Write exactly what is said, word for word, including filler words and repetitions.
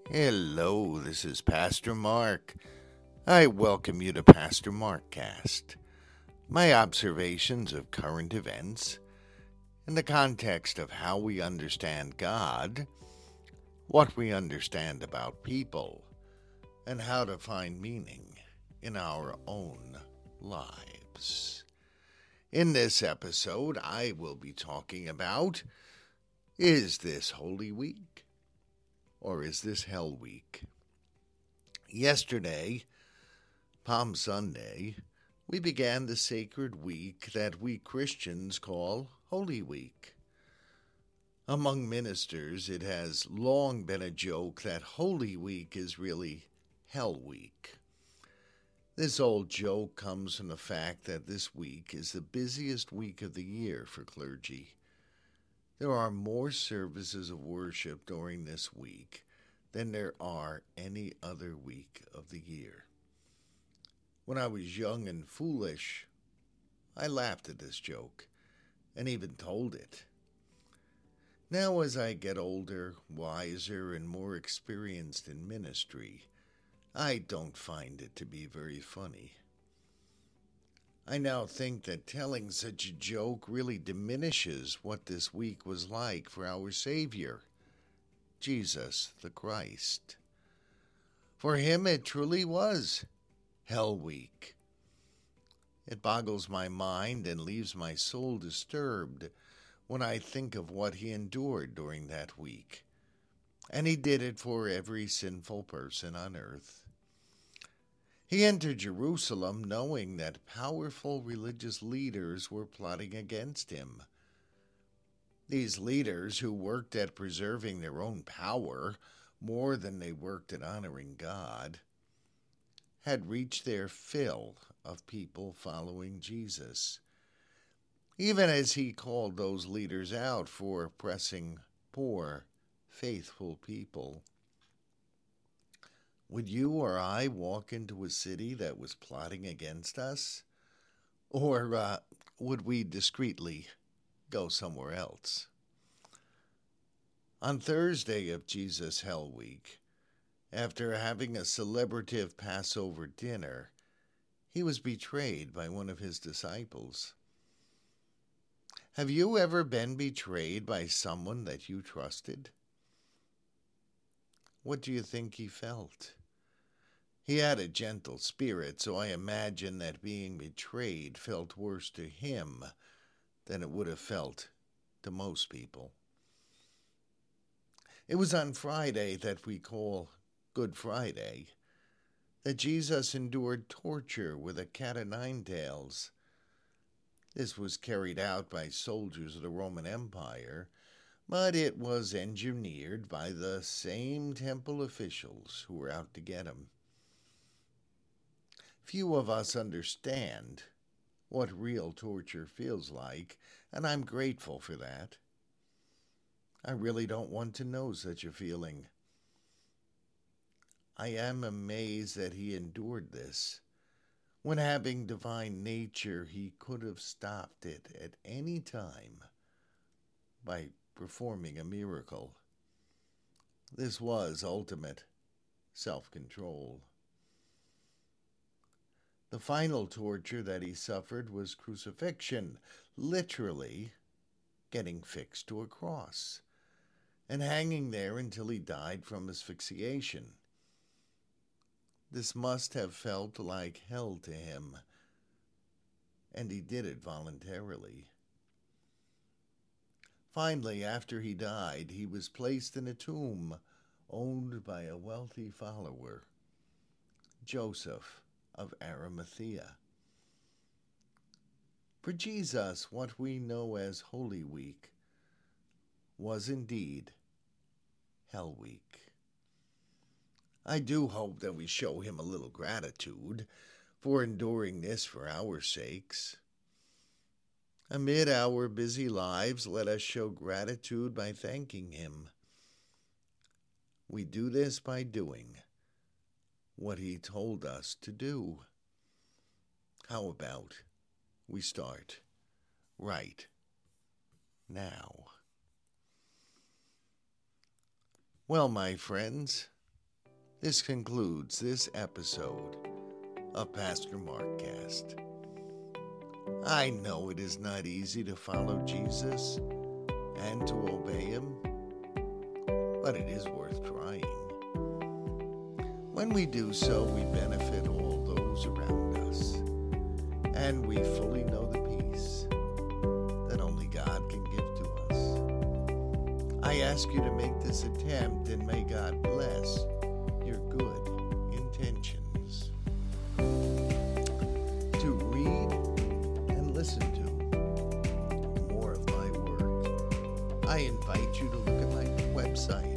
Hello, this is Pastor Mark. I welcome you to Pastor Mark Cast, my observations of current events in the context of how we understand God, what we understand about people, and how to find meaning in our own lives. In this episode, I will be talking about, is this Holy Week? Or is this Hell Week? Yesterday, Palm Sunday, we began the sacred week that we Christians call Holy Week. Among ministers, it has long been a joke that Holy Week is really Hell Week. This old joke comes from the fact that this week is the busiest week of the year for clergy. There are more services of worship during this week than there are any other week of the year. When I was young and foolish, I laughed at this joke and even told it. Now, as I get older, wiser, and more experienced in ministry, I don't find it to be very funny. I now think that telling such a joke really diminishes what this week was like for our Savior, Jesus the Christ. For him it truly was Hell Week. It boggles my mind and leaves my soul disturbed when I think of what he endured during that week. And he did it for every sinful person on earth. He entered Jerusalem knowing that powerful religious leaders were plotting against him. These leaders, who worked at preserving their own power more than they worked at honoring God, had reached their fill of people following Jesus, even as he called those leaders out for oppressing poor, faithful people. Would you or I walk into a city that was plotting against us? Or uh, would we discreetly go somewhere else? On Thursday of Jesus' Hell Week, after having a celebrative Passover dinner, he was betrayed by one of his disciples. Have you ever been betrayed by someone that you trusted? What do you think he felt? He had a gentle spirit, so I imagine that being betrayed felt worse to him than it would have felt to most people. It was on Friday, that we call Good Friday, that Jesus endured torture with a cat o' nine tails. This was carried out by soldiers of the Roman Empire, but it was engineered by the same temple officials who were out to get him. Few of us understand what real torture feels like, and I'm grateful for that. I really don't want to know such a feeling. I am amazed that he endured this, when having divine nature, he could have stopped it at any time by performing a miracle. This was ultimate self-control. The final torture that he suffered was crucifixion, literally getting fixed to a cross and hanging there until he died from asphyxiation. This must have felt like hell to him, and he did it voluntarily. Finally, after he died, he was placed in a tomb owned by a wealthy follower, Joseph of Arimathea. For Jesus, what we know as Holy Week was indeed Hell Week. I do hope that we show him a little gratitude for enduring this for our sakes. Amid our busy lives, let us show gratitude by thanking him. We do this by doing what he told us to do. How about we start right now? Well, my friends, This concludes this episode of Pastor Markcast. I know it is not easy to follow Jesus and to obey him, but it is worth trying. When we do so, we benefit all those around us, and we fully know the peace that only God can give to us. I ask you to make this attempt, and may God bless your good intentions. To read and listen to more of my work, I invite you to look at my website,